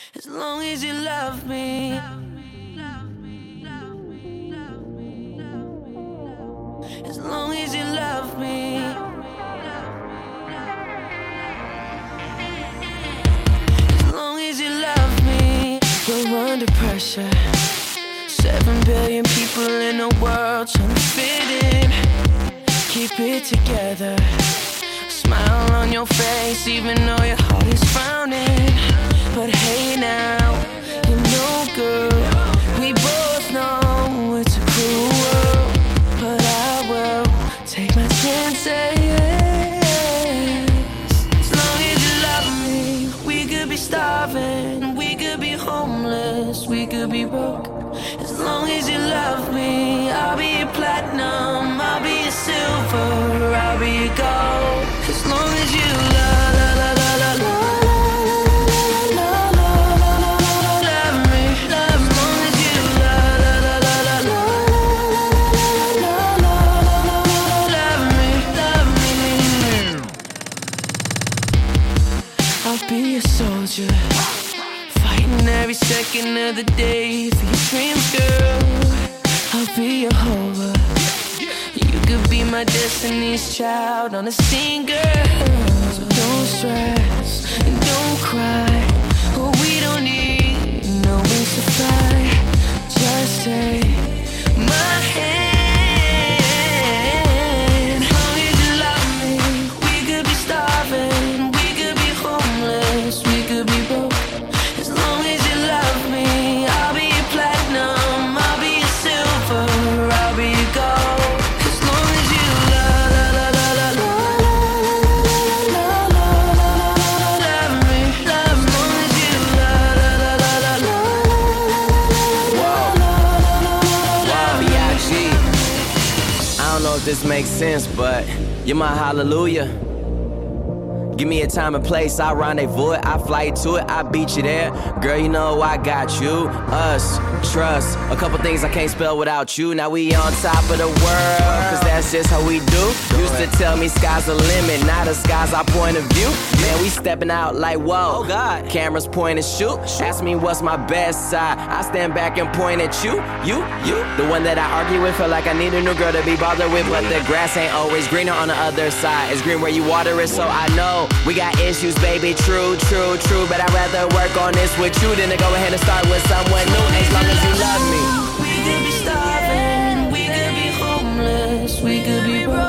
As long as you love me. As long as you love me. As long as you love me. We're under pressure. 7 billion people in the world trying to fit in. Keep it together. Smile on your face even though your heart is frowning. But hey now, you know girl, we both know it's a cruel world. But I will take my chances. As long as you love me, we could be starving, we could be homeless, we could be broke. As long as you love me, I'll be your platinum, I'll be your silver, I'll be your gold. As long as you love me, as long as you love me. I'll be a soldier, fighting every second of the day for your dreams, girl. I'll be your hover. You could be my destiny's child on a scene, girl. So don't stress and don't cry. Oh, we don't need no wings to fly. Just take my hand. As long as you love me, we could be starving, we could be homeless, we could be broke. As long as you love me, I'll be your platinum, I'll be your silver, I'll be your gold. As long as you love me, as long as you B.I.G. I don't know if this makes sense, but you're my hallelujah. Give me a time and place, I rendezvous it, I fly to it, I beat you there. Girl, you know I got you, us, trust. A couple things I can't spell without you. Now we on top of the world, cause that's just how we do. Used to tell me sky's the limit, now the sky's our point of view. Man, we stepping out like whoa, oh God. Cameras point and shoot. Ask me what's my best side, I stand back and point at you. The one that I argue with, feel like I need a new girl to be bothered with. But the grass ain't always greener on the other side. It's green where you water it, so I know we got issues, baby, true. But I'd rather work on this with you than to go ahead and start with someone new. As long as you love me. We could be starving, we could be homeless, we could be broke.